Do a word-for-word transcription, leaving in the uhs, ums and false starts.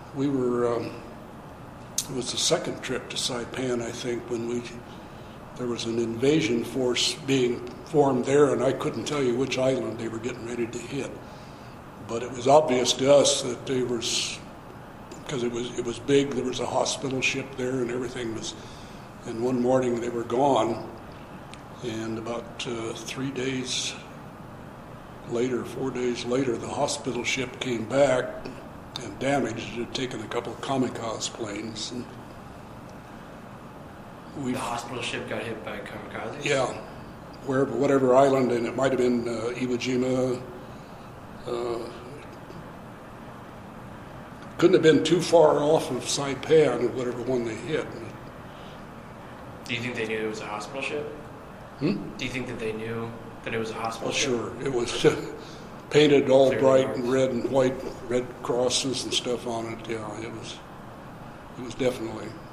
we were, um, it was the second trip to Saipan, I think, when we, there was an invasion force being formed there, and I couldn't tell you which island they were getting ready to hit. But it was obvious to us that they was, because it was it was big, there was a hospital ship there and everything was, and one morning they were gone, and about uh, three days later, four days later, the hospital ship came back and damaged. It had taken a couple of kamikaze planes. And we, the hospital ship got hit by kamikazes? Yeah, wherever, whatever island, and it might have been uh, Iwo Jima. Uh, couldn't have been too far off of Saipan, whatever one they hit. Do you think they knew it was a hospital ship? Hmm? Do you think that they knew that it was a hospital Well, ship? sure. It was painted all Clear bright marks. and red and white, red crosses and stuff on it. Yeah, it was. It was definitely